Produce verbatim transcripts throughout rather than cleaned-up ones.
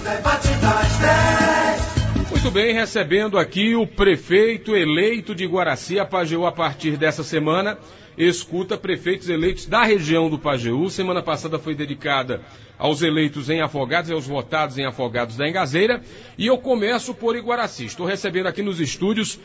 debate das dez. Muito bem, recebendo aqui o prefeito eleito de Guaraci. A Pajeú, a partir dessa semana, escuta prefeitos eleitos da região do Pajeú. Semana passada foi dedicada aos eleitos em Afogados e aos votados em Afogados da Engazeira. E eu começo por Iguaraci. Estou recebendo aqui nos estúdios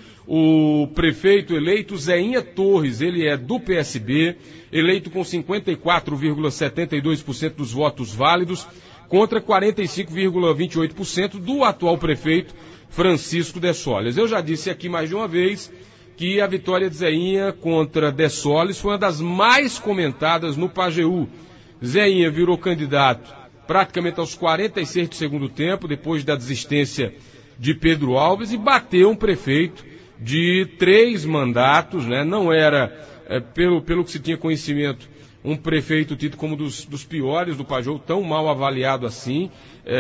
o prefeito eleito Zeinha Torres. Ele é do P S B, eleito com cinquenta e quatro vírgula setenta e dois por cento dos votos válidos, contra quarenta e cinco vírgula vinte e oito por cento do atual prefeito Francisco de Solis. Eu já disse aqui mais de uma vez que a vitória de Zeinha contra de Solis foi uma das mais comentadas no Pajeú. Zeinha virou candidato praticamente aos quarenta e seis do segundo tempo, depois da desistência de Pedro Alves, e bateu um prefeito de três mandatos, né? Não era, é, pelo, pelo que se tinha conhecimento, um prefeito tido como dos, dos piores do Pajeú, tão mal avaliado assim,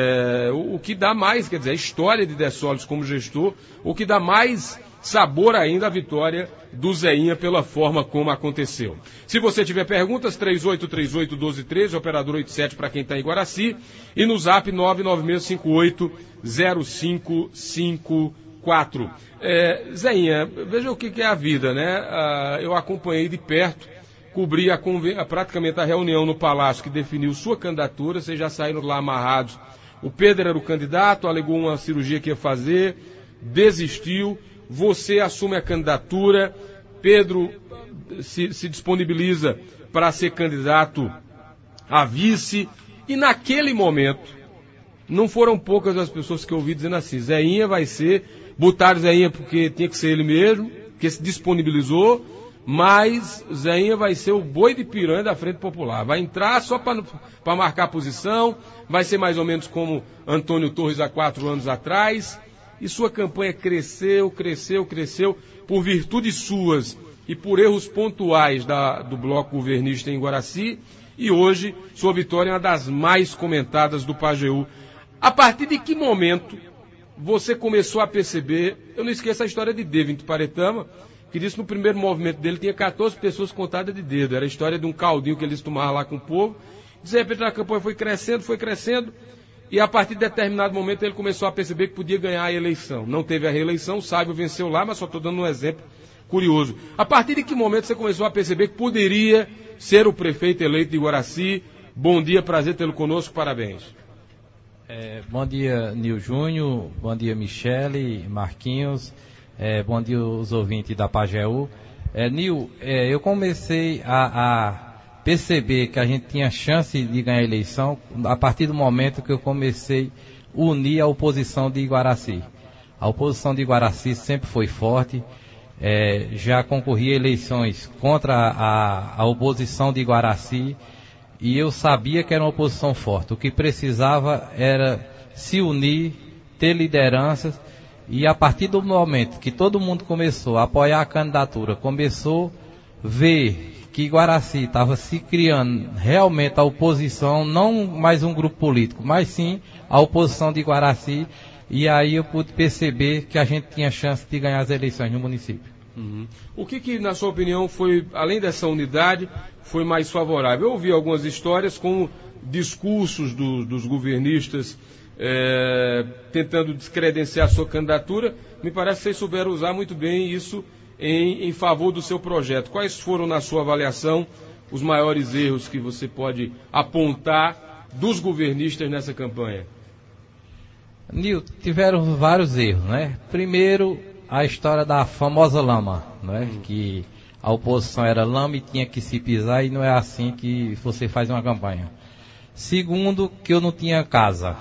é, o, o que dá mais, quer dizer, a história de de Solis como gestor, o que dá mais sabor ainda a vitória do Zeinha pela forma como aconteceu. Se você tiver perguntas, três oito três oito, um dois um três, operador oitenta e sete para quem está em Guaraci, e no zap nove nove seis cinco oito zero cinco cinco quatro. É, Zeinha, veja o que, que é a vida, né? Ah, eu acompanhei de perto, cobri a, a, praticamente a reunião no Palácio que definiu sua candidatura. Vocês já saíram lá amarrados. O Pedro era o candidato, alegou uma cirurgia que ia fazer, desistiu. Você assume a candidatura, Pedro se, se disponibiliza para ser candidato a vice, e naquele momento, não foram poucas as pessoas que eu ouvi dizendo assim: Zeinha vai ser, botaram Zeinha porque tinha que ser ele mesmo, que se disponibilizou, mas Zeinha vai ser o boi de piranha da Frente Popular, vai entrar só para marcar posição, vai ser mais ou menos como Antônio Torres há quatro anos atrás. E sua campanha cresceu, cresceu, cresceu, por virtudes suas e por erros pontuais da, do bloco governista em Guaraci. E hoje, sua vitória é uma das mais comentadas do Pajeú. A partir de que momento você começou a perceber? Eu não esqueço a história de David Tuparetama, que disse que no primeiro movimento dele tinha quatorze pessoas contadas de dedo. Era a história de um caldinho que eles tomavam lá com o povo. De repente a campanha foi crescendo, foi crescendo. E a partir de determinado momento ele começou a perceber que podia ganhar a eleição. Não teve a reeleição, o Sábio venceu lá, mas só estou dando um exemplo curioso. A partir de que momento você começou a perceber que poderia ser o prefeito eleito de Guaraci? Bom dia, prazer tê-lo conosco, parabéns. É, bom dia, Nil Júnior, bom dia, Michele, Marquinhos, é, bom dia os ouvintes da Pajeú. É, Nil, é, eu comecei a... a perceber que a gente tinha chance de ganhar a eleição a partir do momento que eu comecei a unir a oposição de Guaraci. A oposição de Guaraci sempre foi forte, é, já concorri a eleições contra a, a oposição de Guaraci, e eu sabia que era uma oposição forte. O que precisava era se unir, ter lideranças, e a partir do momento que todo mundo começou a apoiar a candidatura, começou a ver que Guaraci estava se criando realmente a oposição, não mais um grupo político, mas sim a oposição de Guaraci, e aí eu pude perceber que a gente tinha chance de ganhar as eleições no município. Uhum. O que, que, na sua opinião, foi, além dessa unidade, foi mais favorável? Eu ouvi algumas histórias com discursos do, dos governistas é, tentando descredenciar a sua candidatura. Me parece que vocês souberam usar muito bem isso Em, em favor do seu projeto. Quais foram, na sua avaliação, os maiores erros que você pode apontar dos governistas nessa campanha? Nil, tiveram vários erros, né? Primeiro, a história da famosa lama, né? Hum. Que a oposição era lama e tinha que se pisar, e não é assim que você faz uma campanha. Segundo, que eu não tinha casa.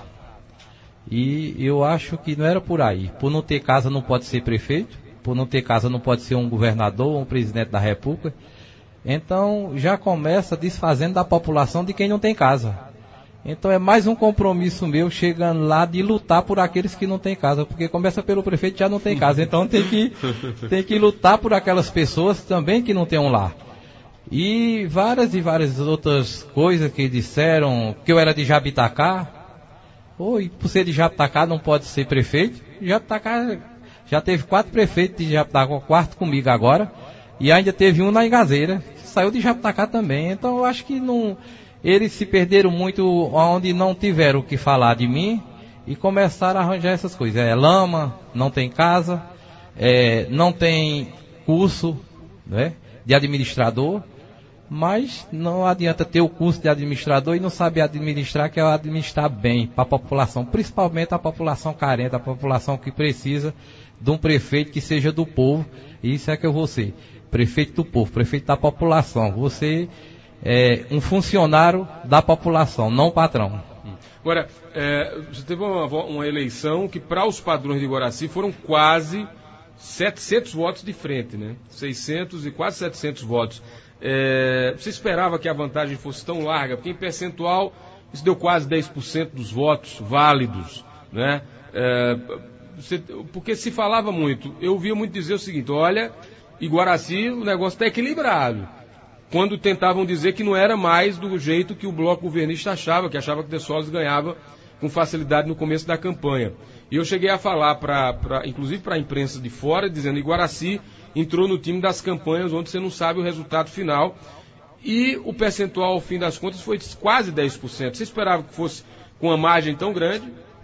E eu acho que não era por aí. Por não ter casa não pode ser prefeito. Por não ter casa não pode ser um governador ou um presidente da República. Então já começa desfazendo da população de quem não tem casa. Então é mais um compromisso meu chegando lá de lutar por aqueles que não têm casa, porque começa pelo prefeito que já não tem casa. Então tem que, tem que lutar por aquelas pessoas também que não têm um lar. E várias e várias outras coisas que disseram, que eu era de Jabitacá. Ou por ser de Jabitacá não pode ser prefeito. Jabitacá já teve quatro prefeitos de Jabitacá, quarto comigo agora, e ainda teve um na Engazeira, que saiu de Jabitacá também. Então eu acho que não, eles se perderam muito onde não tiveram o que falar de mim, e começaram a arranjar essas coisas. É lama, não tem casa, é, não tem curso, né, de administrador, mas não adianta ter o curso de administrador e não saber administrar, que é administrar bem para a população, principalmente a população carente, a população que precisa de um prefeito que seja do povo. E isso é que eu vou ser, prefeito do povo, prefeito da população. Você é um funcionário da população, não patrão. Agora, é, você teve uma, uma eleição que, para os padrões de Guaraci, foram quase setecentos votos de frente, né? seiscentos e quase setecentos votos. É, você esperava que a vantagem fosse tão larga? Porque em percentual isso deu quase dez por cento dos votos válidos, né? É, você, porque se falava muito, eu ouvia muito dizer o seguinte: olha, em Guaraci o negócio está equilibrado. Quando tentavam dizer que não era mais do jeito que o bloco governista achava, que achava que De Solis ganhava com facilidade no começo da campanha. E eu cheguei a falar, pra, pra, inclusive para a imprensa de fora, dizendo que Guaraci entrou no time das campanhas onde você não sabe o resultado final. E o percentual, ao fim das contas, foi quase dez por cento. Você esperava que fosse com uma margem tão grande?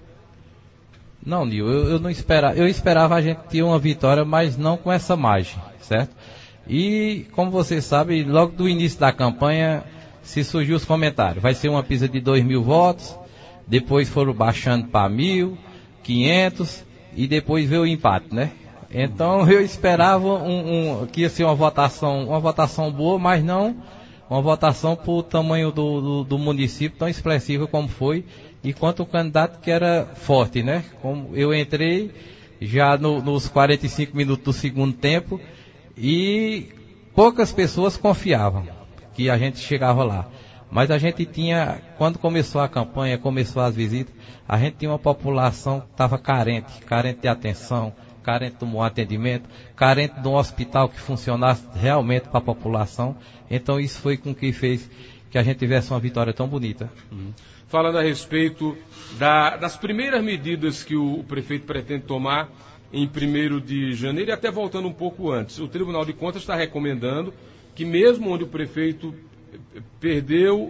Não, Nil, eu, eu não esperava. Eu esperava a gente ter uma vitória, mas não com essa margem, certo? E, como você sabe, logo do início da campanha se surgiu os comentários. Vai ser uma pista de dois mil votos, depois foram baixando para mil, quinhentos e depois veio o empate, né? Então eu esperava um, um, que ia ser uma votação, uma votação boa, mas não uma votação por tamanho do, do, do município tão expressiva como foi, e quanto o candidato que era forte, né? Como eu entrei já no, nos quarenta e cinco minutos do segundo tempo, e poucas pessoas confiavam que a gente chegava lá. Mas a gente tinha, quando começou a campanha, começou as visitas, a gente tinha uma população que estava carente, carente de atenção, carente de um bom atendimento, carente de um hospital que funcionasse realmente para a população. Então isso foi com que fez que a gente tivesse uma vitória tão bonita. Uhum. Falando a respeito da, das primeiras medidas que o, o prefeito pretende tomar em primeiro de janeiro, e até voltando um pouco antes, o Tribunal de Contas está recomendando que mesmo onde o prefeito perdeu,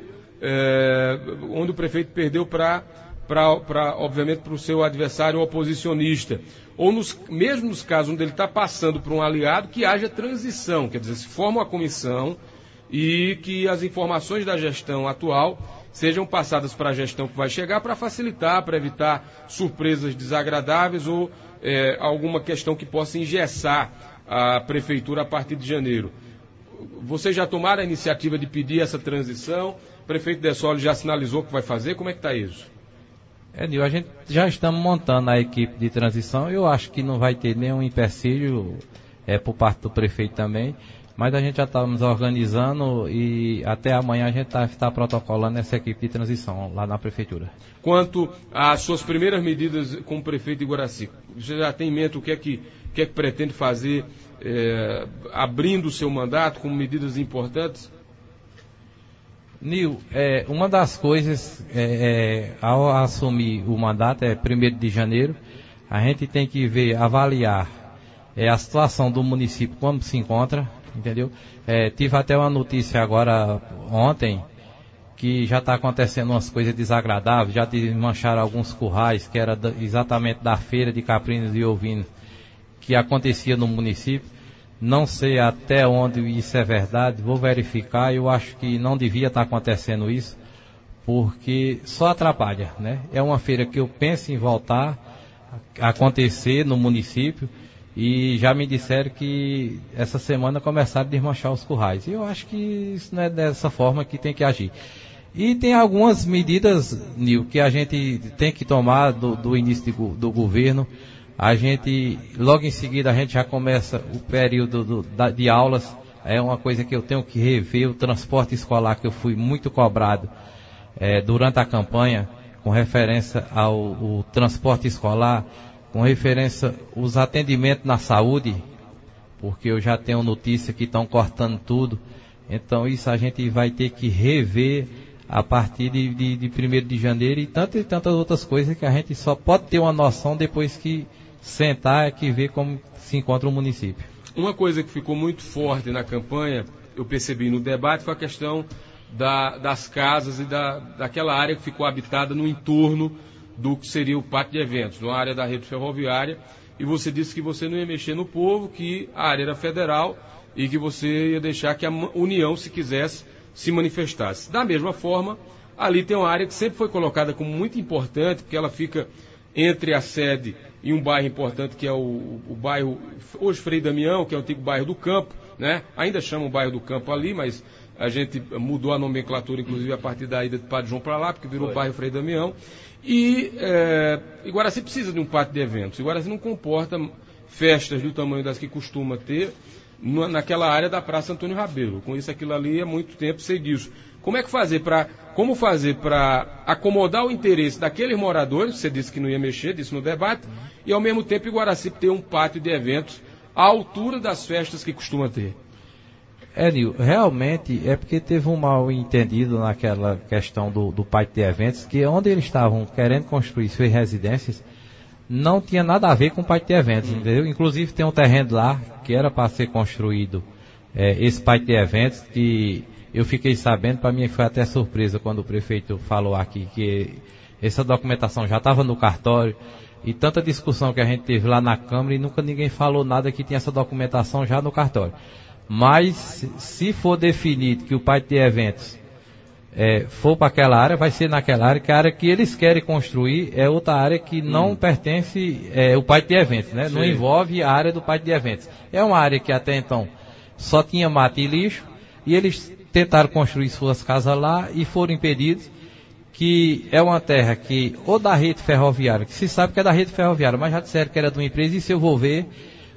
é, onde o prefeito perdeu para, obviamente, para o seu adversário oposicionista, ou nos mesmos casos onde ele está passando por um aliado, que haja transição, quer dizer, se forma uma comissão e que as informações da gestão atual sejam passadas para a gestão que vai chegar, para facilitar, para evitar surpresas desagradáveis ou é, alguma questão que possa engessar a prefeitura a partir de janeiro. Vocês já tomaram a iniciativa de pedir essa transição? O prefeito De Solis já sinalizou que vai fazer? Como é que está isso? É, Nil, a gente já estamos montando a equipe de transição. Eu acho que não vai ter nenhum empecilho é, por parte do prefeito também, mas a gente já estamos organizando e até amanhã a gente está tá protocolando essa equipe de transição lá na prefeitura. Quanto às suas primeiras medidas com o prefeito de Guaraci, você já tem em mente o que é que, o que, é que pretende fazer é, abrindo o seu mandato com medidas importantes? Nil, é, uma das coisas é, é, ao assumir o mandato, é primeiro de janeiro, a gente tem que ver, avaliar é, a situação do município, como se encontra, entendeu? É, tive até uma notícia agora, ontem, que já está acontecendo umas coisas desagradáveis, já desmancharam alguns currais, que era da, exatamente da feira de caprinos e ovinos, que acontecia no município. Não sei até onde isso é verdade, vou verificar. Eu acho que não devia estar acontecendo isso, porque só atrapalha, né? É uma feira que eu penso em voltar a acontecer no município, e já me disseram que essa semana começaram a desmanchar os currais. E eu acho que isso não é dessa forma que tem que agir. E tem algumas medidas, Nil, que a gente tem que tomar do, do início de, do governo. A gente, logo em seguida, a gente já começa o período do, da, de aulas. É uma coisa que eu tenho que rever, o transporte escolar, que eu fui muito cobrado é, durante a campanha, com referência ao, ao transporte escolar, com referência aos atendimentos na saúde, porque eu já tenho notícia que estão cortando tudo. Então isso a gente vai ter que rever a partir de, de, de primeiro de janeiro, e tantas e tantas outras coisas que a gente só pode ter uma noção depois que sentar e ver como se encontra o município. Uma coisa que ficou muito forte na campanha, eu percebi no debate, foi a questão da, das casas e da, daquela área que ficou habitada no entorno do que seria o pátio de eventos, numa área da rede ferroviária, e você disse que você não ia mexer no povo, que a área era federal e que você ia deixar que a União, se quisesse, se manifestasse. Da mesma forma, ali tem uma área que sempre foi colocada como muito importante, porque ela fica entre a sede e um bairro importante, que é o, o bairro, hoje Frei Damião, que é o antigo bairro do Campo, né? Ainda chama o bairro do Campo ali, mas a gente mudou a nomenclatura, inclusive, a partir da ida de Padre João para lá, porque virou o bairro Frei Damião. E é, Iguaraci precisa de um pátio de eventos. Iguaraci não comporta festas do tamanho das que costuma ter na, naquela área da Praça Antônio Rabelo. Com isso, aquilo ali há muito tempo sei disso. Como é que fazer para como fazer para acomodar o interesse daqueles moradores, você disse que não ia mexer, disse no debate, e ao mesmo tempo Iguaraci ter um pátio de eventos à altura das festas que costuma ter? É, Nil, realmente é porque teve um mal entendido naquela questão do, do pátio de eventos, que onde eles estavam querendo construir suas residências, não tinha nada a ver com o pátio de eventos, hum. entendeu? Inclusive tem um terreno lá que era para ser construído, é, esse pátio de eventos, que eu fiquei sabendo, para mim foi até surpresa quando o prefeito falou aqui que essa documentação já estava no cartório, e tanta discussão que a gente teve lá na Câmara e nunca ninguém falou nada que tinha essa documentação já no cartório. Mas se for definido que o pátio de eventos é, for para aquela área, vai ser naquela área, que a área que eles querem construir é outra área que não hum. pertence é, o pátio de eventos, né? Não envolve a área do pátio de eventos. É uma área que até então só tinha mata e lixo, e eles tentaram construir suas casas lá e foram impedidos, que é uma terra que, ou da rede ferroviária, que se sabe que é da rede ferroviária, mas já disseram que era de uma empresa, isso eu vou ver,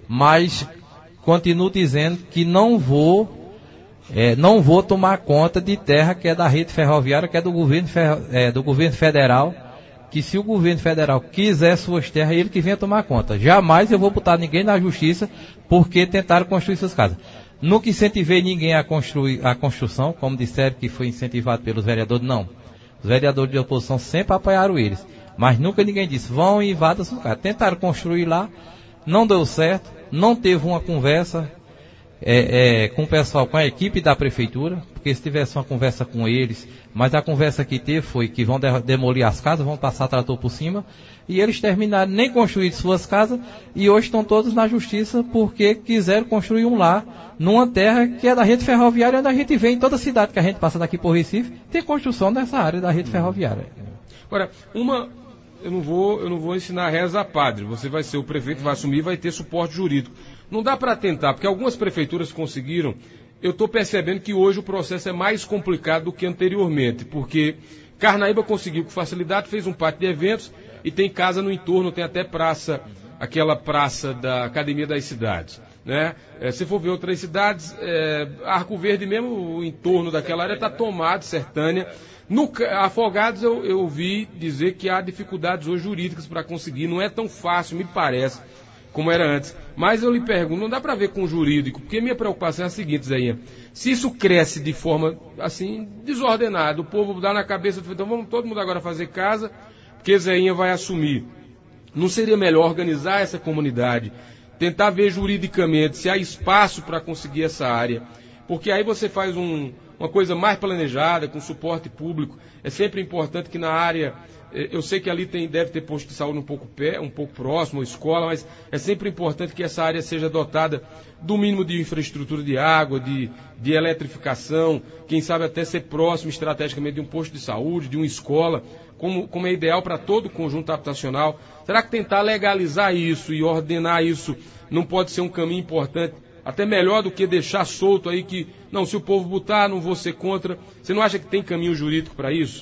mas continuo dizendo que não vou, é, não vou tomar conta de terra que é da rede ferroviária, que é do governo, ferro, é, do governo federal, que se o governo federal quiser suas terras, ele que venha tomar conta. Jamais eu vou botar ninguém na justiça porque tentaram construir suas casas. Nunca incentivei ninguém a construir a construção, como disseram que foi incentivado pelos vereadores, não. Os vereadores de oposição sempre apoiaram eles, mas nunca ninguém disse, vão e invadam sua casa. Tentaram construir lá, não deu certo, não teve uma conversa é, é, com o pessoal, com a equipe da prefeitura, porque se tivesse uma conversa com eles, mas a conversa que teve foi que vão de, demolir as casas, vão passar trator por cima, e eles terminaram nem construir suas casas, e hoje estão todos na justiça porque quiseram construir um lar numa terra que é da rede ferroviária, onde a gente vê em toda cidade que a gente passa daqui por Recife, tem construção nessa área da rede ferroviária. Agora, uma... Eu não vou, eu não vou ensinar a reza a padre. Você vai ser o prefeito, vai assumir, vai ter suporte jurídico. Não dá para tentar, porque algumas prefeituras conseguiram. Eu estou percebendo que hoje o processo é mais complicado do que anteriormente, porque Carnaíba conseguiu com facilidade, fez um pátio de eventos e tem casa no entorno, tem até praça, aquela praça da Academia das Cidades. Né? É, se for ver outras cidades, é, Arco Verde mesmo, o entorno daquela área está tomado, Sertânia. No Afogados eu, eu ouvi dizer que há dificuldades hoje jurídicas para conseguir, não é tão fácil, me parece, como era antes. Mas eu lhe pergunto, não dá para ver com o jurídico, porque minha preocupação é a seguinte, Zéinha, se isso cresce de forma, assim, desordenada, o povo dá na cabeça, então vamos todo mundo agora fazer casa, porque Zéinha vai assumir. Não seria melhor organizar essa comunidade, tentar ver juridicamente se há espaço para conseguir essa área, porque aí você faz um... uma coisa mais planejada, com suporte público. É sempre importante que na área, eu sei que ali tem, deve ter posto de saúde um pouco, pé, um pouco próximo, escola, mas é sempre importante que essa área seja dotada do mínimo de infraestrutura de água, de, de eletrificação, quem sabe até ser próximo estrategicamente de um posto de saúde, de uma escola, como, como é ideal para todo o conjunto habitacional. Será que tentar legalizar isso e ordenar isso não pode ser um caminho importante? Até melhor do que deixar solto aí que, não, se o povo botar, não vou ser contra. Você não acha que tem caminho jurídico para isso?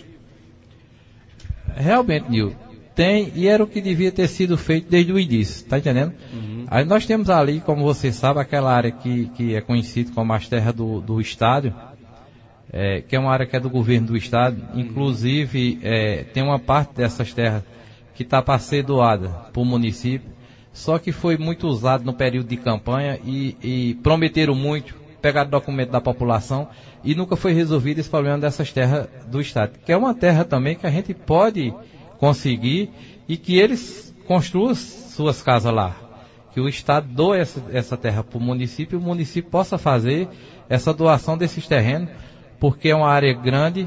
Realmente, Nil, tem, e era o que devia ter sido feito desde o início, tá entendendo? Uhum. Aí nós temos ali, como você sabe, aquela área que, que é conhecida como as terras do, do estádio, é, que é uma área que é do governo do estado, uhum. Inclusive é, tem uma parte dessas terras que está para ser doada para o município, só que foi muito usado no período de campanha e, e prometeram muito, pegaram documento da população e nunca foi resolvido esse problema dessas terras do estado, que é uma terra também que a gente pode conseguir e que eles construam suas casas lá, que o estado doe essa, essa terra para o município e o município possa fazer essa doação desses terrenos, porque é uma área grande,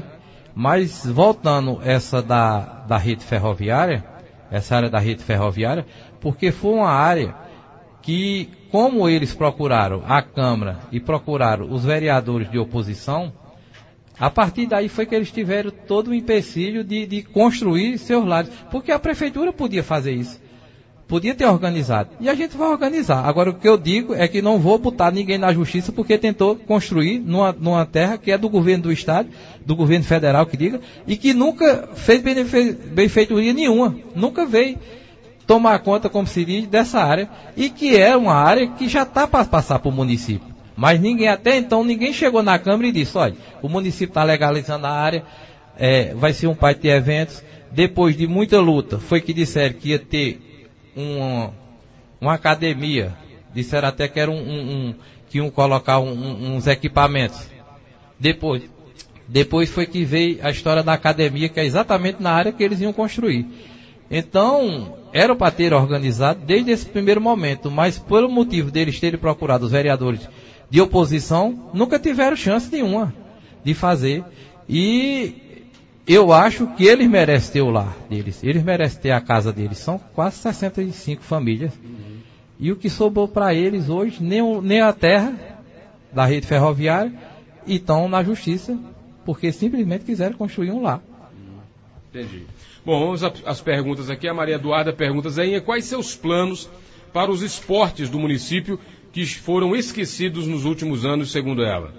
Mas voltando essa da, da rede ferroviária, essa área da rede ferroviária, porque foi uma área que, como eles procuraram a Câmara e procuraram os vereadores de oposição, a partir daí foi que eles tiveram todo o empecilho de, de construir seus lares, porque a prefeitura podia fazer isso, podia ter organizado, e a gente vai organizar. Agora o que eu digo é que não vou botar ninguém na justiça porque tentou construir numa, numa terra que é do governo do estado, do governo federal que diga, e que nunca fez benefe, benfeitoria nenhuma, nunca veio tomar conta, como se diz, dessa área, e que é uma área que já está para passar para o município. Mas ninguém, até então, ninguém chegou na Câmara e disse, olha, o município está legalizando a área, é, vai ser um parque de eventos. Depois de muita luta, foi que disseram que ia ter uma, uma academia, disseram até que era um, um, um que iam colocar um, um, uns equipamentos. Depois, depois foi que veio a história da academia, que é exatamente na área que eles iam construir. Então, era para ter organizado desde esse primeiro momento, mas pelo motivo deles terem procurado os vereadores de oposição, nunca tiveram chance nenhuma de fazer. E eu acho que eles merecem ter o lar deles, eles merecem ter a casa deles. São quase sessenta e cinco famílias. Uhum. E o que sobrou para eles hoje, nem, o, nem a terra da rede ferroviária, e estão na justiça, porque simplesmente quiseram construir um lar. Entendi. Bom, vamos às perguntas aqui. A Maria Eduarda pergunta, Zéinha, quais seus planos para os esportes do município que foram esquecidos nos últimos anos, segundo ela?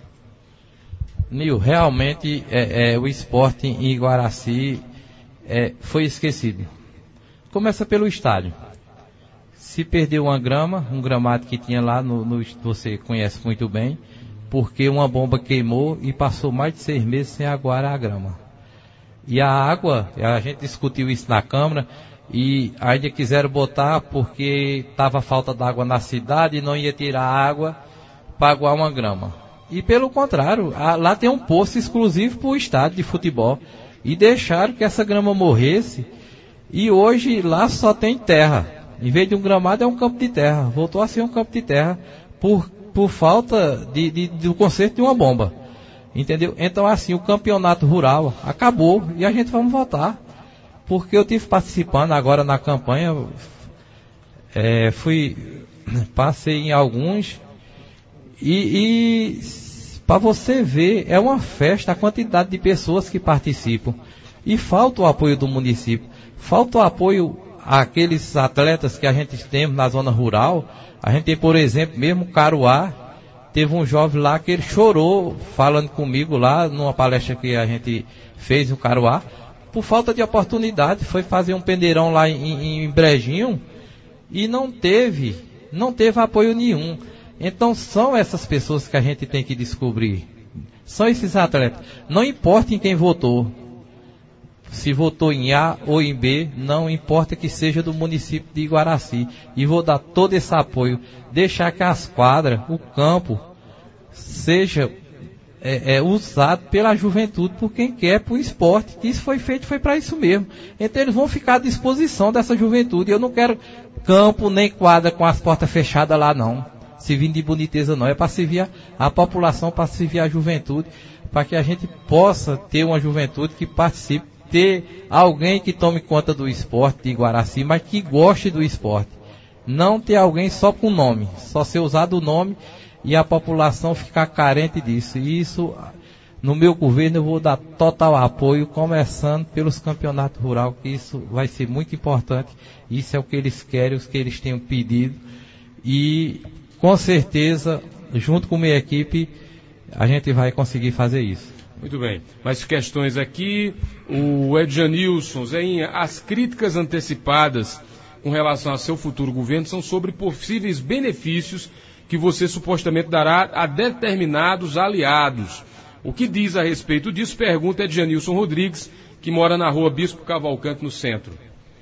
Nil, realmente é, é, o esporte em Iguaraci é, foi esquecido. Começa pelo estádio. Se perdeu uma grama, um gramado que tinha lá, no, no, você conhece muito bem, porque uma bomba queimou e passou mais de seis meses sem aguar a grama. E a água, a gente discutiu isso na Câmara, e ainda quiseram botar porque estava falta d'água na cidade e não ia tirar água para aguar uma grama. E pelo contrário, a, lá tem um poço exclusivo para o estádio de futebol. E deixaram que essa grama morresse, e hoje lá só tem terra. Em vez de um gramado é um campo de terra. Voltou a ser um campo de terra por, por falta de, de, do conserto de uma bomba. Entendeu? Então assim, o campeonato rural acabou e a gente vamos voltar. Porque eu tive participando agora na campanha, é, fui, passei em alguns, e, e para você ver, é uma festa a quantidade de pessoas que participam. E falta o apoio do município, falta o apoio àqueles atletas que a gente tem na zona rural. A gente tem, por exemplo, mesmo Caruá, teve um jovem lá que ele chorou falando comigo lá numa palestra que a gente fez no Caruá, por falta de oportunidade. Foi fazer um pendeirão lá em, em Brejinho e não teve, não teve apoio nenhum. Então são essas pessoas que a gente tem que descobrir. São esses atletas. Não importa em quem votou. Se votou em A ou em B, não importa que seja do município de Iguaraci. E vou dar todo esse apoio. Deixar que as quadras, o campo, seja é, é, usado pela juventude, por quem quer, para o esporte. Que isso foi feito, foi para isso mesmo. Então eles vão ficar à disposição dessa juventude. Eu não quero campo nem quadra com as portas fechadas lá, não. Servindo de boniteza não, é para servir a, a população, para servir a juventude, para que a gente possa ter uma juventude que participe, ter alguém que tome conta do esporte de Iguaraci, mas que goste do esporte. Não ter alguém só com nome, só ser usado o nome e a população ficar carente disso. E isso, no meu governo, eu vou dar total apoio, começando pelos campeonatos rurais, que isso vai ser muito importante. Isso é o que eles querem, o que eles têm pedido. E com certeza, junto com a minha equipe, a gente vai conseguir fazer isso. Muito bem. Mais questões aqui. O Edjanilson, Zéinha, as críticas antecipadas com relação ao seu futuro governo são sobre possíveis benefícios que você supostamente dará a determinados aliados. O que diz a respeito disso? Pergunta Edjanilson Rodrigues, que mora na rua Bispo Cavalcante, no centro.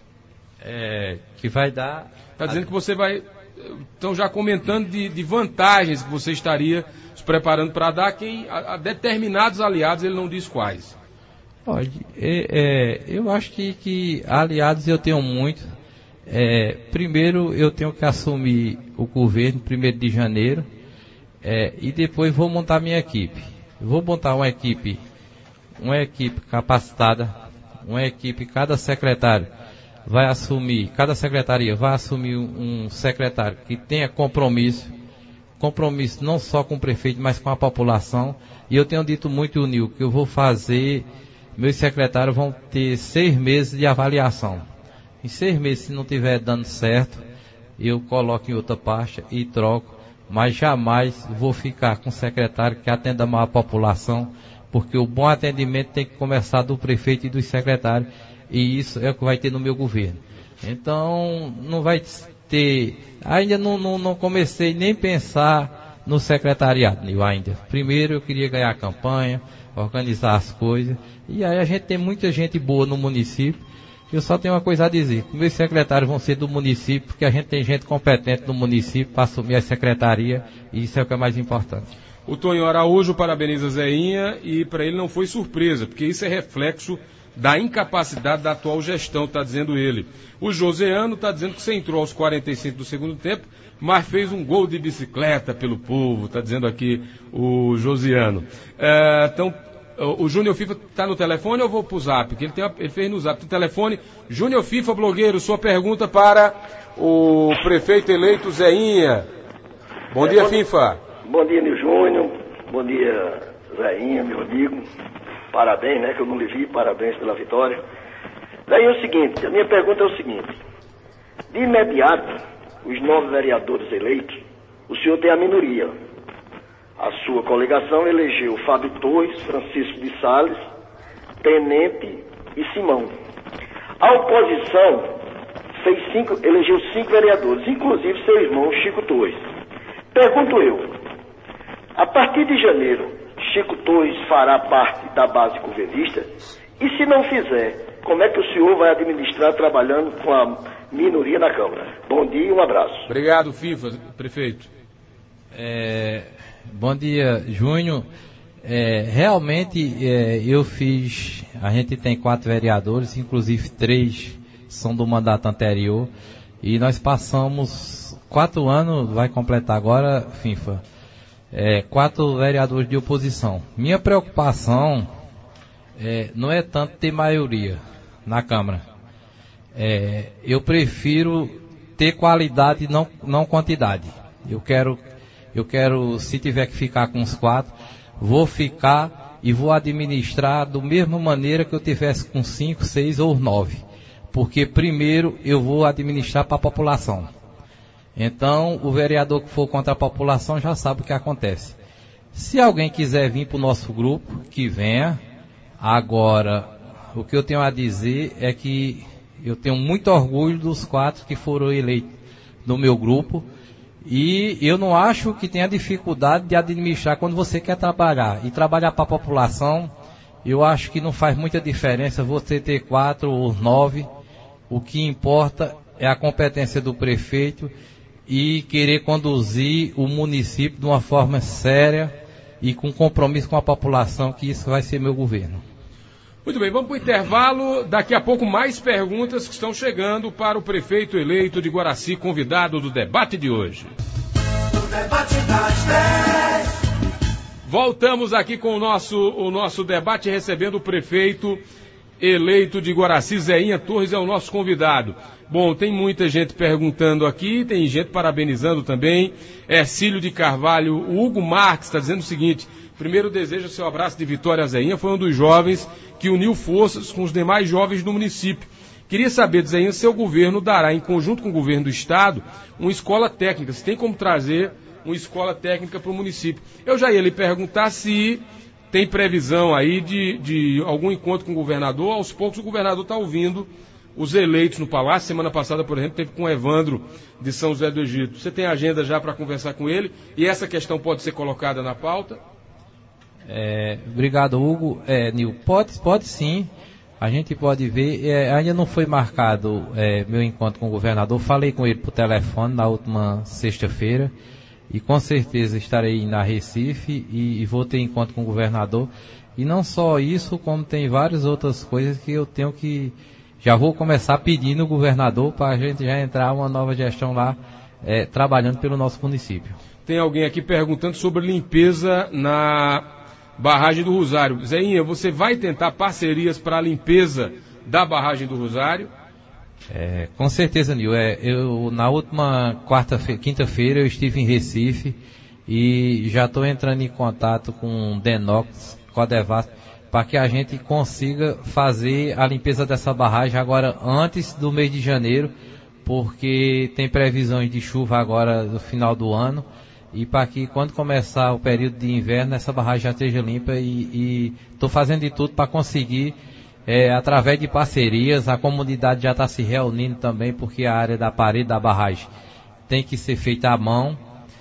É, que vai dar... Está dizendo que você vai... Estão já comentando de, de vantagens que você estaria se preparando para dar quem, a, a determinados aliados, ele não diz quais. Olha, é, é, eu acho que, que aliados eu tenho muito. É, primeiro eu tenho que assumir o governo, primeiro de janeiro, é, e depois vou montar minha equipe. Vou montar uma equipe uma equipe capacitada, uma equipe, cada secretário vai assumir, cada secretaria vai assumir um secretário que tenha compromisso, compromisso não só com o prefeito, mas com a população. E eu tenho dito muito, Nil, que eu vou fazer, meus secretários vão ter seis meses de avaliação. Em seis meses, se não estiver dando certo, eu coloco em outra pasta e troco, mas jamais vou ficar com um secretário que atenda mal a população, porque o bom atendimento tem que começar do prefeito e dos secretários, e isso é o que vai ter no meu governo. Então, não vai ter, ainda não, não, não comecei nem pensar no secretariado, Nil, ainda. Primeiro eu queria ganhar a campanha, organizar as coisas, e aí a gente tem muita gente boa no município. Eu só tenho uma coisa a dizer, meus secretários vão ser do município, porque a gente tem gente competente no município para assumir a secretaria, e isso é o que é mais importante. O Tonho Araújo parabeniza Zeinha, e para ele não foi surpresa, porque isso é reflexo da incapacidade da atual gestão, está dizendo ele. O Joseano está dizendo que você entrou aos quarenta e cinco do segundo tempo, mas fez um gol de bicicleta pelo povo, está dizendo aqui o Josiano. É, então, o Júnior FIFA está no telefone ou eu vou para o Zap? Porque ele, tem, ele fez no Zap. No telefone, Júnior FIFA, blogueiro, sua pergunta para o prefeito eleito Zeinha. Bom é, dia, bom, FIFA. Bom dia, Nil Júnior. Bom dia, Zeinha, meu amigo. Parabéns, né, que eu não lhe vi. Parabéns pela vitória. Zeinha, é o seguinte, a minha pergunta é o seguinte. De imediato, os nove vereadores eleitos, o senhor tem a minoria. A sua coligação elegeu Fábio Torres, Francisco de Sales, Tenente e Simão. A oposição fez cinco, elegeu cinco vereadores, inclusive seu irmão Chico Torres. Pergunto eu, a partir de janeiro, Chico Torres fará parte da base governista? E se não fizer, como é que o senhor vai administrar trabalhando com a minoria na Câmara? Bom dia e um abraço. Obrigado, FIFA, prefeito. É... Bom dia, Júnior. É, realmente é, eu fiz, a gente tem quatro vereadores, inclusive três são do mandato anterior, e nós passamos quatro anos, vai completar agora, FIFA, é, quatro vereadores de oposição. Minha preocupação é, não é tanto ter maioria na Câmara. É, eu prefiro ter qualidade e não, não quantidade. Eu quero Eu quero, se tiver que ficar com os quatro, vou ficar e vou administrar da mesma maneira que eu tivesse com cinco, seis ou nove. Porque primeiro eu vou administrar para a população. Então, o vereador que for contra a população já sabe o que acontece. Se alguém quiser vir para o nosso grupo, que venha. Agora, o que eu tenho a dizer é que eu tenho muito orgulho dos quatro que foram eleitos no meu grupo. E eu não acho que tenha dificuldade de administrar quando você quer trabalhar. E trabalhar para a população, eu acho que não faz muita diferença você ter quatro ou nove. O que importa é a competência do prefeito e querer conduzir o município de uma forma séria e com compromisso com a população, que isso vai ser meu governo. Muito bem, vamos para o intervalo. Daqui a pouco mais perguntas que estão chegando para o prefeito eleito de Guaraci, convidado do debate de hoje. O debate das dez. Voltamos aqui com o nosso, o nosso debate, recebendo o prefeito eleito de Guaraci, Zeinha Torres, é o nosso convidado. Bom, tem muita gente perguntando aqui, tem gente parabenizando também. Ercílio de Carvalho, o Hugo Marques está dizendo o seguinte: primeiro desejo seu abraço de vitória a Zeinha, foi um dos jovens que uniu forças com os demais jovens do município. Queria saber, Zeinha, se seu governo dará, em conjunto com o governo do estado, uma escola técnica, se tem como trazer uma escola técnica para o município. Eu já ia lhe perguntar se tem previsão aí de, de algum encontro com o governador. Aos poucos o governador está ouvindo os eleitos no Palácio. Semana passada, por exemplo, teve com o Evandro de São José do Egito. Você tem agenda já para conversar com ele? E essa questão pode ser colocada na pauta? É, obrigado, Hugo. É, Nil, pode, pode sim. A gente pode ver. É, ainda não foi marcado é, meu encontro com o governador. Falei com ele por telefone na última sexta-feira. E com certeza estarei na Recife e, e vou ter encontro com o governador. E não só isso, como tem várias outras coisas que eu tenho que... Já vou começar pedindo o governador para a gente já entrar uma nova gestão lá, é, trabalhando pelo nosso município. Tem alguém aqui perguntando sobre limpeza na, barragem do Rosário. Zeinha, você vai tentar parcerias para a limpeza da barragem do Rosário? É, com certeza, Nil. É, eu, na última quarta-feira, quinta-feira eu estive em Recife e já estou entrando em contato com o Denox, com a Devasp, para que a gente consiga fazer a limpeza dessa barragem agora antes do mês de janeiro, porque tem previsões de chuva agora no final do ano, e para que quando começar o período de inverno essa barragem já esteja limpa, e estou fazendo de tudo para conseguir, é, através de parcerias. A comunidade já está se reunindo também, porque a área da parede da barragem tem que ser feita à mão,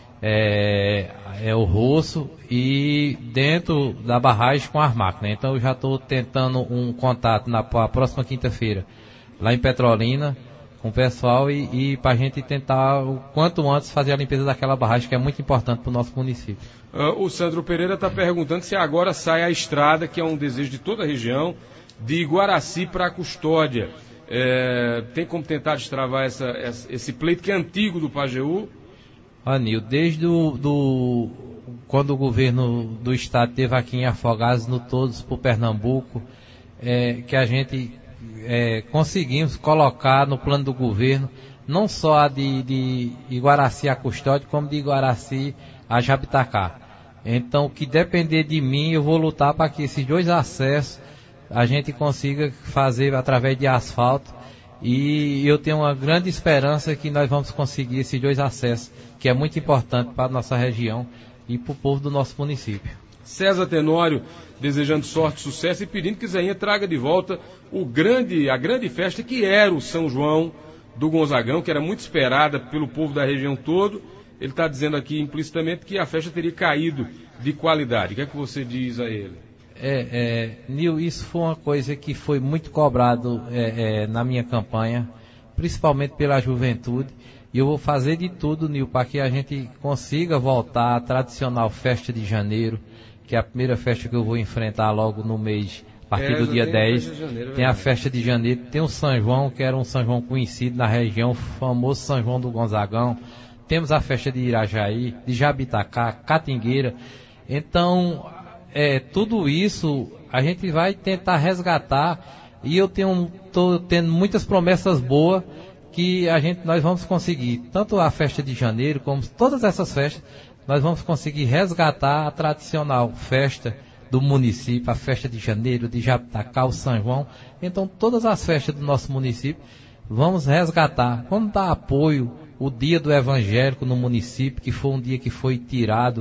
é, é o roço, e dentro da barragem com as máquinas. Então eu já estou tentando um contato na próxima quinta-feira lá em Petrolina com o pessoal, e, e para a gente tentar o quanto antes fazer a limpeza daquela barragem, que é muito importante para o nosso município. Uh, o Sandro Pereira está perguntando se agora sai a estrada, que é um desejo de toda a região, de Guaraci para a Custódia. É, tem como tentar destravar essa, essa, esse pleito que é antigo do Pajeú? Anil, desde o, do, quando o governo do estado esteve aqui em Afogados, no Todos por Pernambuco, é, que a gente é, conseguimos colocar no plano do governo não só a de, de Iguaraci a Custódia, como de Iguaraci a Jabitacá. Então, o que depender de mim, eu vou lutar para que esses dois acessos a gente consiga fazer através de asfalto, e eu tenho uma grande esperança que nós vamos conseguir esses dois acessos, que é muito importante para a nossa região e para o povo do nosso município. César Tenório desejando sorte, sucesso e pedindo que Zeinha traga de volta o grande, a grande festa que era o São João do Gonzagão, que era muito esperada pelo povo da região todo. Ele está dizendo aqui implicitamente que a festa teria caído de qualidade. O que é que você diz a ele? É, é, Nil, isso foi uma coisa que foi muito cobrado é, é, na minha campanha, principalmente pela juventude, e eu vou fazer de tudo, Nil, para que a gente consiga voltar à tradicional festa de janeiro, que é a primeira festa que eu vou enfrentar logo no mês, a partir é, do dia dez, de janeiro, tem a festa de janeiro, tem o São João, que era um São João conhecido na região, o famoso São João do Gonzagão, temos a festa de Irajaí, de Jabitacá, Catingueira. Então, é, tudo isso a gente vai tentar resgatar, e eu estou tendo muitas promessas boas que a gente, nós vamos conseguir, tanto a festa de janeiro como todas essas festas, nós vamos conseguir resgatar a tradicional festa do município, a festa de janeiro, de Jabitacá, o São João. Então todas as festas do nosso município vamos resgatar, vamos dar apoio. O dia do evangélico no município, que foi um dia que foi tirado,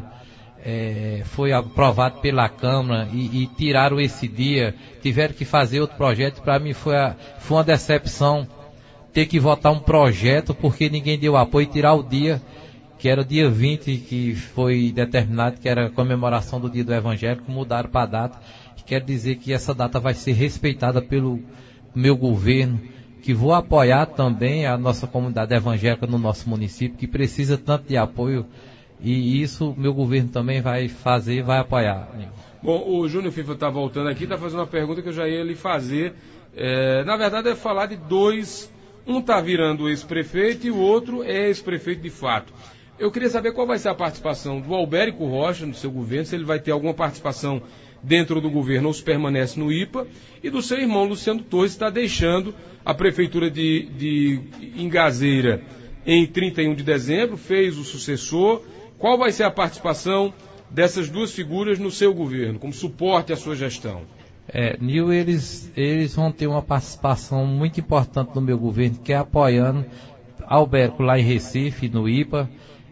É, foi aprovado pela Câmara, e, e tiraram esse dia, tiveram que fazer outro projeto. Para mim foi, a, foi uma decepção ter que votar um projeto porque ninguém deu apoio e tirar o dia, que era o dia vinte, que foi determinado, que era a comemoração do dia do evangélico, mudaram para a data. Quer dizer que essa data vai ser respeitada pelo meu governo, que vou apoiar também a nossa comunidade evangélica no nosso município, que precisa tanto de apoio. E isso meu governo também vai fazer, vai apoiar. Bom, o Júnior FIFA está voltando aqui, está fazendo uma pergunta que eu já ia lhe fazer. É, na verdade é falar de dois, um está virando ex-prefeito e o outro é ex-prefeito de fato. Eu queria saber qual vai ser a participação do Albérico Rocha no seu governo, se ele vai ter alguma participação dentro do governo ou se permanece no I P A, e do seu irmão Luciano Torres, está deixando a prefeitura de, de Ingazeira em trinta e um de dezembro, fez o sucessor. Qual vai ser a participação dessas duas figuras no seu governo, como suporte à sua gestão? É, Nil, eles, eles vão ter uma participação muito importante no meu governo, que é apoiando Albérico lá em Recife, no I P A,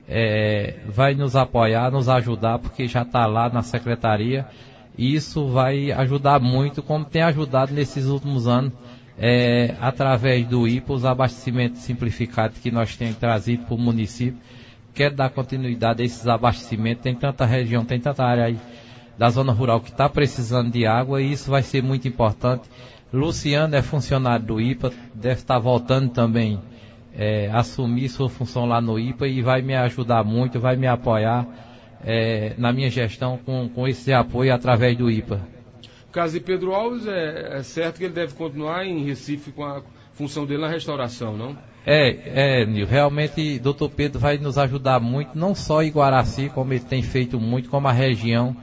é, vai nos apoiar, nos ajudar, porque já está lá na secretaria, e isso vai ajudar muito, como tem ajudado nesses últimos anos, é, através do I P A, os abastecimentos simplificados que nós temos trazido para o município. Quero dar continuidade a esses abastecimentos. Tem tanta região, tem tanta área aí da zona rural que está precisando de água, e isso vai ser muito importante. Luciano é funcionário do I P A, deve estar voltando também é, assumir sua função lá no I P A, e vai me ajudar muito, vai me apoiar é, na minha gestão com, com esse apoio através do I P A. O caso de Pedro Alves, é, é certo que ele deve continuar em Recife com a função dele na restauração, não? É, é, Nil, realmente doutor Pedro vai nos ajudar muito, não só em Iguaraci, como ele tem feito muito, como a região.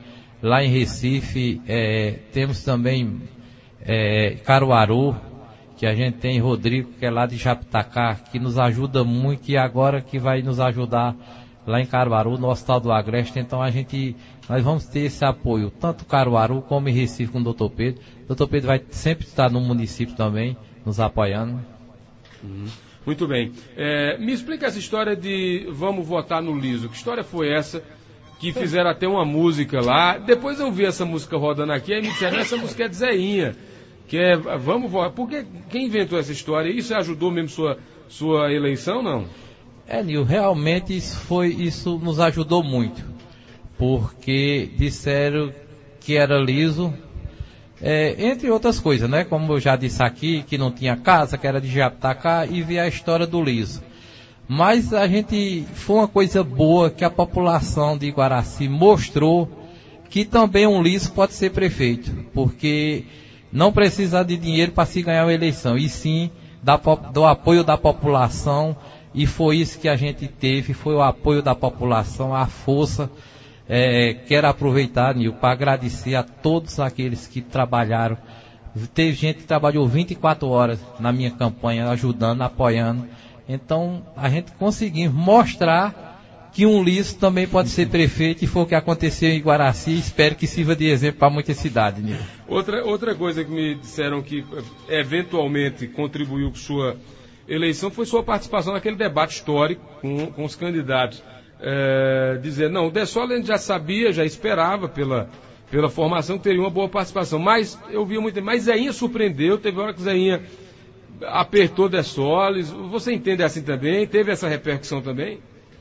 Lá em Recife, é, temos também é, Caruaru, que a gente tem Rodrigo, que é lá de Japitacá, que nos ajuda muito e agora que vai nos ajudar lá em Caruaru, no Hospital do Agreste. Então a gente, nós vamos ter esse apoio, tanto Caruaru como em Recife com o doutor Pedro. O doutor Pedro vai sempre estar no município também, nos apoiando. Uhum. Muito bem. É, me explica essa história de vamos votar no liso. Que história foi essa? Que fizeram até uma música lá. Depois eu vi essa música rodando aqui, aí me disseram, essa música é de Zeinha. Que é, vamos votar. Porque quem inventou essa história? Isso ajudou mesmo sua, sua eleição, não? É, Nil, realmente isso, foi, isso nos ajudou muito. Porque disseram que era liso, é, entre outras coisas, né? Como eu já disse aqui, que não tinha casa, que era de Japitacá, e vi a história do liso. Mas a gente, foi uma coisa boa que a população de Iguaracy mostrou que também um liso pode ser prefeito, porque não precisa de dinheiro para se ganhar uma eleição, e sim da, do apoio da população, e foi isso que a gente teve, foi o apoio da população, a força. É, quero aproveitar, Nil, para agradecer a todos aqueles que trabalharam. Teve gente que trabalhou vinte e quatro horas na minha campanha, ajudando, apoiando. Então, a gente conseguiu mostrar que um liso também pode ser prefeito, e foi o que aconteceu em Iguaracy. Espero que sirva de exemplo para muitas cidades, Nil. Outra, outra coisa que me disseram que eventualmente contribuiu com sua eleição foi sua participação naquele debate histórico com, com os candidatos. É, dizer, não, o Desola a gente já sabia, já esperava pela, pela formação que teria uma boa participação, mas eu via muito, mas Zeinha surpreendeu, teve hora que Zeinha apertou Desoles. Você entende assim também? Teve essa repercussão também?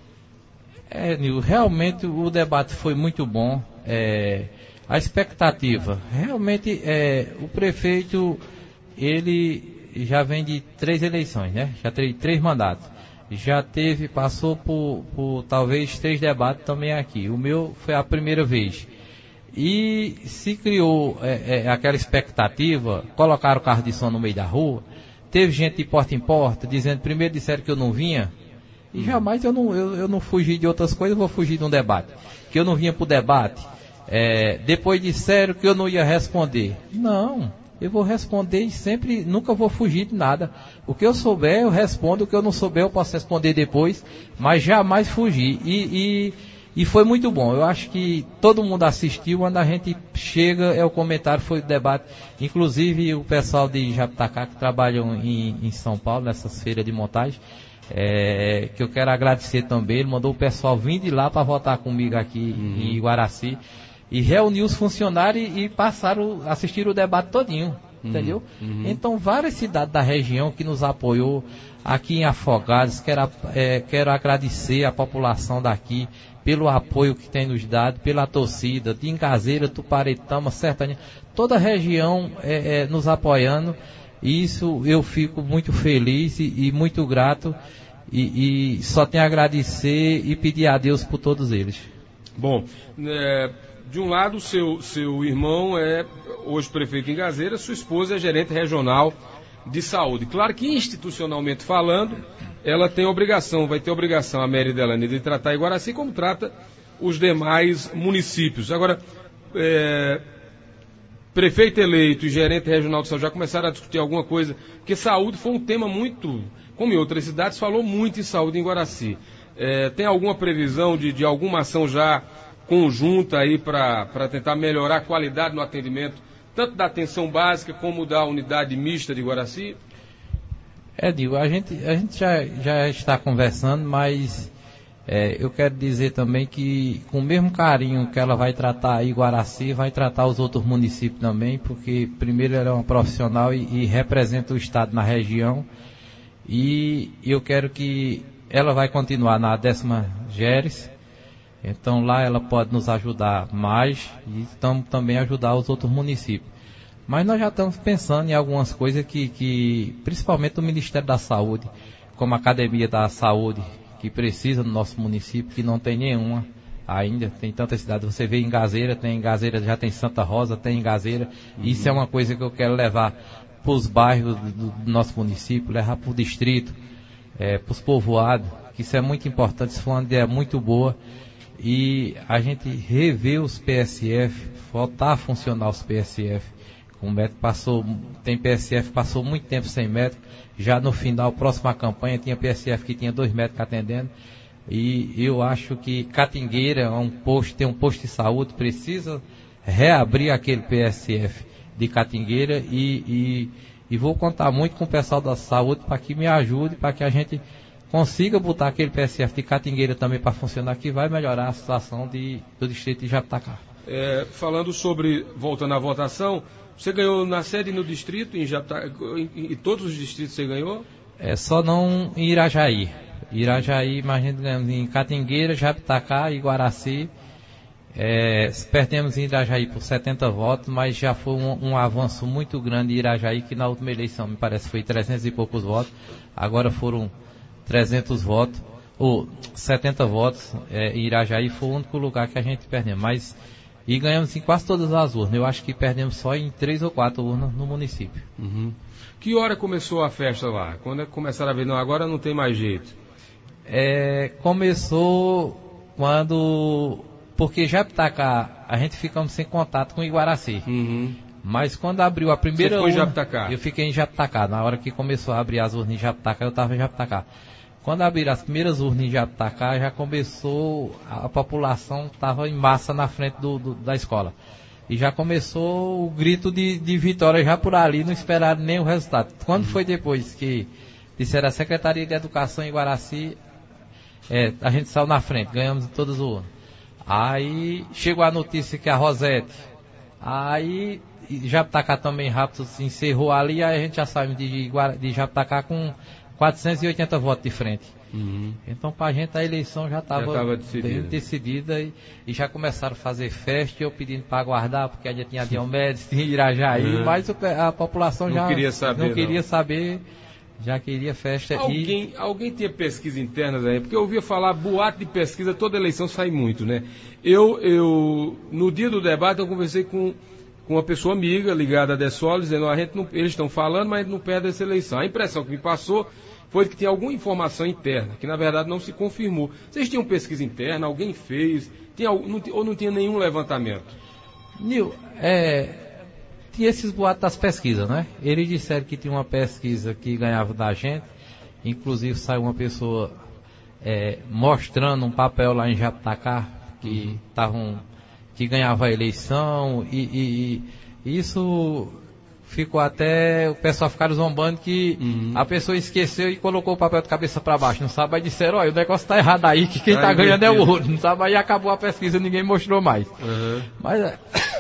É, Nil, realmente o debate foi muito bom. É, a expectativa, realmente é, o prefeito, ele já vem de três eleições, né? Já teve três mandatos. Já teve, passou por, por talvez três debates também aqui. O meu foi a primeira vez. E se criou é, é, aquela expectativa, colocaram o carro de som no meio da rua, teve gente de porta em porta, dizendo, primeiro disseram que eu não vinha, e jamais eu não, eu, eu não fugi de outras coisas, eu vou fugir de um debate. Que eu não vinha para o debate. É, depois disseram que eu não ia responder. Não. Eu vou responder e sempre, nunca vou fugir de nada. O que eu souber, eu respondo. O que eu não souber, eu posso responder depois. Mas jamais fugir. E, e, e foi muito bom. Eu acho que todo mundo assistiu. Quando a gente chega, é o comentário, foi o debate. Inclusive o pessoal de Japitacá, que trabalham em, em São Paulo, nessas feiras de montagem. É, que eu quero agradecer também. Ele mandou o pessoal vir de lá para votar comigo aqui uhum. em Iguaracy. E reuniu os funcionários e passaram a assistir o debate todinho, uhum, entendeu? Uhum. Então, várias cidades da região que nos apoiou, aqui em Afogados, quero, é, quero agradecer a população daqui pelo apoio que tem nos dado, pela torcida, de Ingazeira, Tuparetama, Sertaninha, toda a região é, é, nos apoiando. Isso eu fico muito feliz e, e muito grato, e, e só tenho a agradecer e pedir a Deus por todos eles. Bom, é... de um lado, seu, seu irmão é hoje prefeito em Ingazeira, sua esposa é gerente regional de saúde. Claro que institucionalmente falando, ela tem obrigação, vai ter obrigação, a Mary Delane, de tratar Iguaracy como trata os demais municípios. Agora, é, prefeito eleito e gerente regional de saúde já começaram a discutir alguma coisa, porque saúde foi um tema muito, como em outras cidades, falou muito em saúde em Iguaracy. É, tem alguma previsão de, de alguma ação já conjunta aí para tentar melhorar a qualidade no atendimento, tanto da atenção básica como da unidade mista de Iguaracy? É, Digo, a gente, a gente já, já está conversando, mas é, eu quero dizer também que com o mesmo carinho que ela vai tratar Iguaracy, vai tratar os outros municípios também, porque primeiro ela é uma profissional e, e representa o Estado na região, e eu quero que ela vai continuar na décima Geres. Então lá ela pode nos ajudar mais e estamos também ajudar os outros municípios. Mas nós já estamos pensando em algumas coisas que, que principalmente o Ministério da Saúde, como a Academia da Saúde, que precisa no nosso município, que não tem nenhuma ainda, tem tantas cidades. Você vê em Ingazeira, tem Ingazeira, já tem Santa Rosa, tem Ingazeira. Uhum. Isso é uma coisa que eu quero levar para os bairros do, do nosso município, levar para o distrito, é, para os povoados, que isso é muito importante, isso foi uma ideia muito boa. e a gente revê os P S F, voltar a funcionar os P S F. O médico passou, tem P S F que passou muito tempo sem médico, já no final, próxima campanha, tinha P S F que tinha dois médicos atendendo, e eu acho que Catingueira é um posto, tem um posto de saúde, precisa reabrir aquele P S F de Catingueira, e, e, e vou contar muito com o pessoal da saúde para que me ajude, para que a gente consiga botar aquele P S F de Catingueira também para funcionar, que vai melhorar a situação de, do distrito de Japitacá. É, falando sobre, voltando à votação, você ganhou na sede e no distrito, em, Japitacá, em, em todos os distritos você ganhou? É só não em Irajaí. Irajaí, mas a gente ganhamos em Catingueira, Japitacá e Guaraci. É, perdemos em Irajaí por setenta votos, mas já foi um, um avanço muito grande em Irajaí, que na última eleição me parece foi trezentos e poucos votos, agora foram trezentos votos, ou setenta votos, é, em Irajaí foi o único lugar que a gente perdeu, mas e ganhamos em quase todas as urnas. Eu acho que perdemos só em três ou quatro urnas no município. Uhum. Que hora começou a festa lá? Quando é que começaram a ver? Não, agora não tem mais jeito. É, começou quando... Porque Japitacá, a gente ficamos sem contato com Iguaraci. Uhum. Mas quando abriu a primeira urna... Você foi urna... em Japitacá? Eu fiquei em Japitacá. Na hora que começou a abrir as urnas em Japitacá, eu estava em Japitacá. Quando abriram as primeiras urnas em Japitacá, já começou, a população estava em massa na frente do, do, da escola. E já começou o grito de, de vitória já por ali, não esperaram nem o resultado. Quando foi depois que disseram a Secretaria de Educação em Guaraci, é, a gente saiu na frente, ganhamos em todas as urnas. Aí chegou a notícia que a Rosete, aí Japitacá também rápido se encerrou ali, aí a gente já saiu de, de Japitacá com quatrocentos e oitenta votos de frente. Uhum. Então, para a gente, a eleição já estava bem decidida e, e já começaram a fazer festa, eu pedindo para aguardar, porque a gente tinha Diomedes, Irajaí, uhum. mas o, a população não já queria saber, não queria não. saber, já queria festa. Alguém, e... alguém tinha pesquisa interna aí? Porque eu ouvia falar, boato de pesquisa, toda eleição sai muito, né? Eu, eu no dia do debate, eu conversei com, com uma pessoa amiga ligada a Dessol, dizendo, a gente não, eles estão falando, mas a gente não perde essa eleição. A impressão que me passou foi que tinha alguma informação interna, que na verdade não se confirmou. Vocês tinham pesquisa interna, alguém fez, tinha, não, ou não tinha nenhum levantamento? Nil, é, tinha esses boatos das pesquisas, né? Eles disseram que tinha uma pesquisa que ganhava da gente, inclusive saiu uma pessoa é, mostrando um papel lá em Japitacá, que, tavam, que ganhava a eleição, e, e, e isso... Ficou até o pessoal ficar zombando que uhum. a pessoa esqueceu e colocou o papel de cabeça para baixo, não sabe? Aí disseram, olha, o negócio tá errado aí, que quem tá, tá ganhando é o outro, não sabe? Aí acabou a pesquisa, ninguém mostrou mais. Uhum. Mas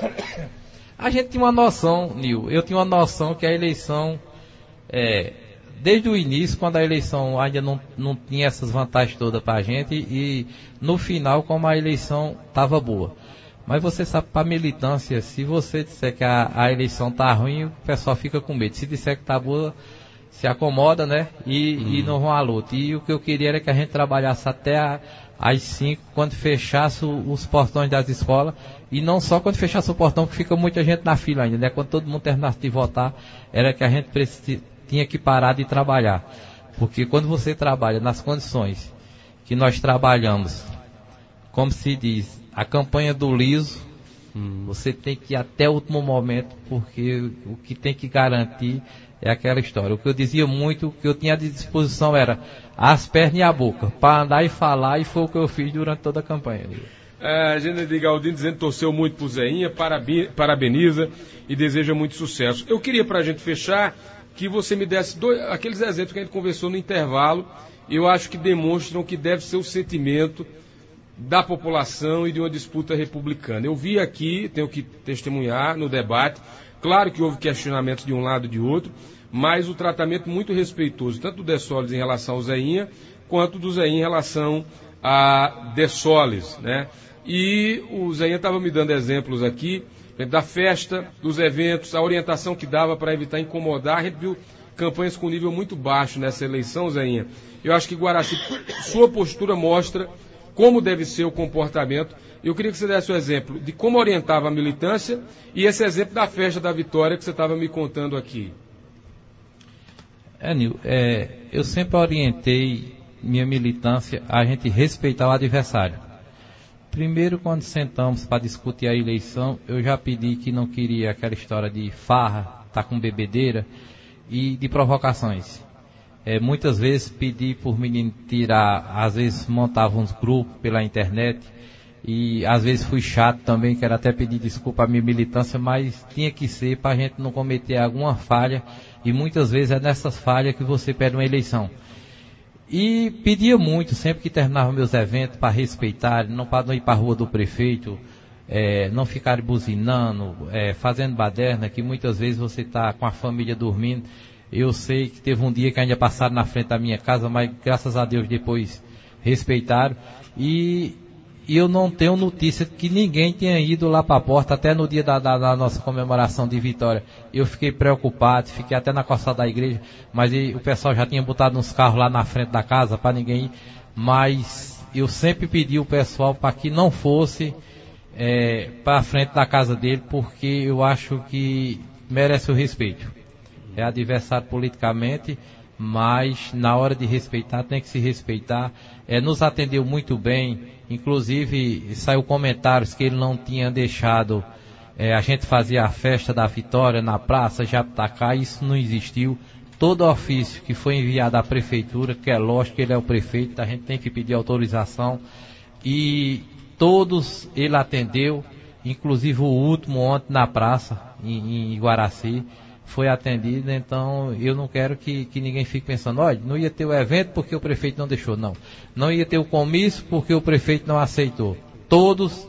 a gente tinha uma noção, Nil, eu tinha uma noção que a eleição, é, desde o início, quando a eleição ainda não, não tinha essas vantagens todas pra gente, e no final, como a eleição estava boa. Mas você sabe, para militância, se você disser que a, a eleição tá ruim, o pessoal fica com medo. Se disser que tá boa, se acomoda, né? E, hum. e não vão à luta. E o que eu queria era que a gente trabalhasse até a, às cinco, quando fechasse o, os portões das escolas. E não só quando fechasse o portão, que fica muita gente na fila ainda, né? Quando todo mundo terminasse de votar, era que a gente precis, tinha que parar de trabalhar. Porque quando você trabalha nas condições que nós trabalhamos, como se diz, a campanha do liso, hum. você tem que ir até o último momento, porque o que tem que garantir é aquela história. O que eu dizia muito, o que eu tinha de disposição era as pernas e a boca, para andar e falar, e foi o que eu fiz durante toda a campanha. É, a gente de Galdino dizendo que torceu muito pro Zeinha, parabeniza e deseja muito sucesso. Eu queria, para a gente fechar, que você me desse dois, aqueles exemplos que a gente conversou no intervalo, eu acho que demonstram que deve ser o sentimento da população e de uma disputa republicana. Eu vi aqui, tenho que testemunhar no debate, claro que houve questionamentos de um lado e de outro, mas o tratamento muito respeitoso, tanto do Dessoles em relação ao Zeinha, quanto do Zeinha em relação a Dessoles, né? E o Zeinha estava me dando exemplos aqui, da festa, dos eventos, a orientação que dava para evitar incomodar. A gente viu campanhas com nível muito baixo nessa eleição, Zeinha. Eu acho que Guaraci, sua postura mostra como deve ser o comportamento. Eu queria que você desse o exemplo de como orientava a militância e esse exemplo da festa da vitória que você estava me contando aqui. É, Nil, é, eu sempre orientei minha militância a gente respeitar o adversário. Primeiro, quando sentamos para discutir a eleição, eu já pedi que não queria aquela história de farra, tá com bebedeira e de provocações. É, muitas vezes pedi por menino tirar, às vezes montava uns grupos pela internet e às vezes fui chato também, quero até pedir desculpa à minha militância, mas tinha que ser para a gente não cometer alguma falha e muitas vezes é nessas falhas que você perde uma eleição. E pedia muito, sempre que terminava meus eventos, para respeitar, não para não ir para a rua do prefeito, é, não ficar buzinando, é, fazendo baderna, que muitas vezes você está com a família dormindo. Eu sei que teve um dia que ainda passaram na frente da minha casa, mas graças a Deus depois respeitaram. E, e eu não tenho notícia que ninguém tenha ido lá para a porta, até no dia da, da, da nossa comemoração de vitória. Eu fiquei preocupado, fiquei até na costa da igreja, mas e, o pessoal já tinha botado uns carros lá na frente da casa para ninguém ir. Mas eu sempre pedi o pessoal para que não fosse é, para a frente da casa dele, porque eu acho que merece o respeito. É adversário politicamente, mas na hora de respeitar tem que se respeitar. É, nos atendeu muito bem, inclusive saiu comentários que ele não tinha deixado é, a gente fazer a festa da vitória na praça Japitacá, isso não existiu. Todo ofício que foi enviado à prefeitura, que é lógico que ele é o prefeito, a gente tem que pedir autorização, e todos ele atendeu, inclusive o último ontem na praça, em, em Guaraci, foi atendido. Então eu não quero que, que ninguém fique pensando, olha, não ia ter o evento porque o prefeito não deixou, não. Não ia ter o comício porque o prefeito não aceitou. Todos,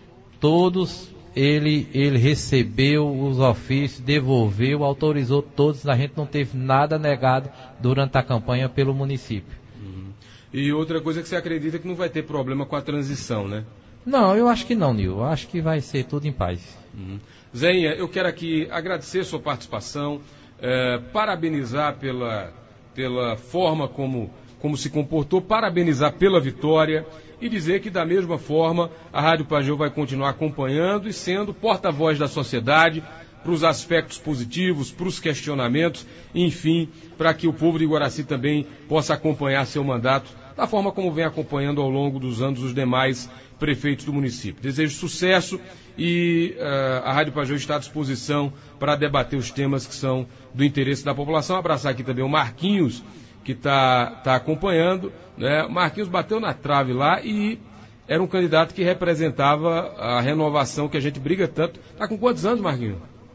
todos, ele, ele recebeu os ofícios, devolveu, autorizou todos, a gente não teve nada negado durante a campanha pelo município. Uhum. E outra coisa que você acredita que não vai ter problema com a transição, né? Não, eu acho que não, Nil. Eu acho que vai ser tudo em paz. Uhum. Zéinha, eu quero aqui agradecer a sua participação, eh, parabenizar pela, pela forma como, como se comportou, parabenizar pela vitória e dizer que da mesma forma a Rádio Pajeú vai continuar acompanhando e sendo porta-voz da sociedade para os aspectos positivos, para os questionamentos, enfim, para que o povo de Guaraci também possa acompanhar seu mandato da forma como vem acompanhando ao longo dos anos os demais prefeitos do município. Desejo sucesso e uh, a Rádio Pajeú está à disposição para debater os temas que são do interesse da população. Abraçar aqui também o Marquinhos, que está tá acompanhando, né? O Marquinhos bateu na trave lá e era um candidato que representava a renovação que a gente briga tanto. Está com quantos anos, Marquinhos?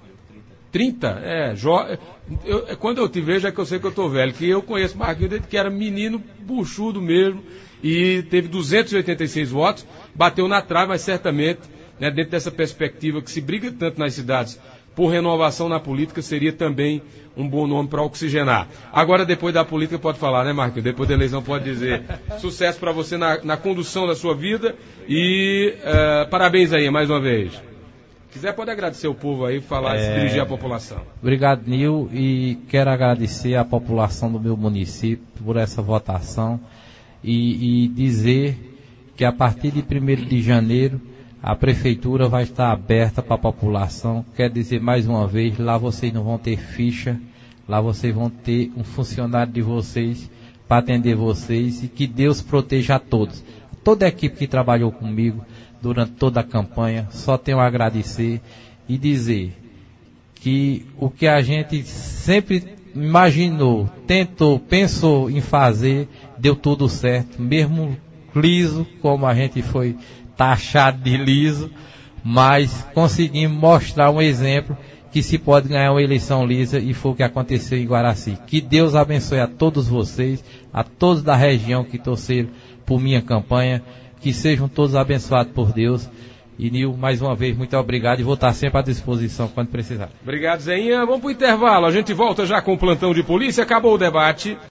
trinta? É, jo... eu, quando eu te vejo é que eu sei que eu estou velho, que eu conheço Marquinhos desde que era menino buchudo mesmo, e teve duzentos e oitenta e seis votos, bateu na trave, mas certamente, né, dentro dessa perspectiva que se briga tanto nas cidades por renovação na política, seria também um bom nome para oxigenar. Agora, depois da política, pode falar, né, Marquinhos? Depois da eleição pode dizer. Sucesso para você na, na condução da sua vida e uh, parabéns aí, mais uma vez. Se quiser, pode agradecer o povo aí, falar, é... se dirigir à população. Obrigado, Nil, e quero agradecer à população do meu município por essa votação e, e dizer que a partir de primeiro de janeiro a prefeitura vai estar aberta para a população. Quer dizer, mais uma vez, lá vocês não vão ter ficha, lá vocês vão ter um funcionário de vocês para atender vocês, e que Deus proteja a todos. Toda a equipe que trabalhou comigo durante toda a campanha, só tenho a agradecer e dizer que o que a gente sempre imaginou, tentou, pensou em fazer, deu tudo certo, mesmo liso, como a gente foi taxado de liso, mas conseguimos mostrar um exemplo que se pode ganhar uma eleição lisa, e foi o que aconteceu em Guaraci. Que Deus abençoe a todos vocês, a todos da região que torceram por minha campanha, que sejam todos abençoados por Deus. E Nil, mais uma vez, muito obrigado, e vou estar sempre à disposição quando precisar. Obrigado, Zéinha. Vamos para o intervalo, a gente volta já com o plantão de polícia, acabou o debate.